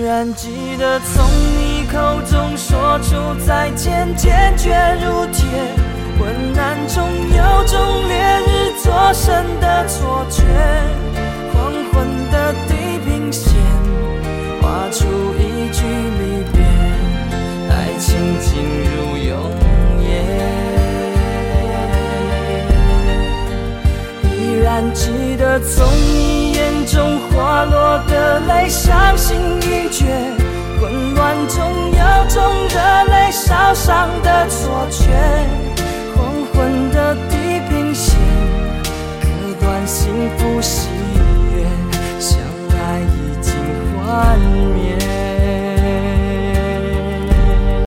然记得从你口中说出再见，坚决如铁，昏暗中有种烈日灼身的错觉，黄昏的地平线画出一句离别，爱情进入永夜。依然记得从你眼中滑落的泪，伤心欲绝，混乱中有种热泪烧伤的错觉，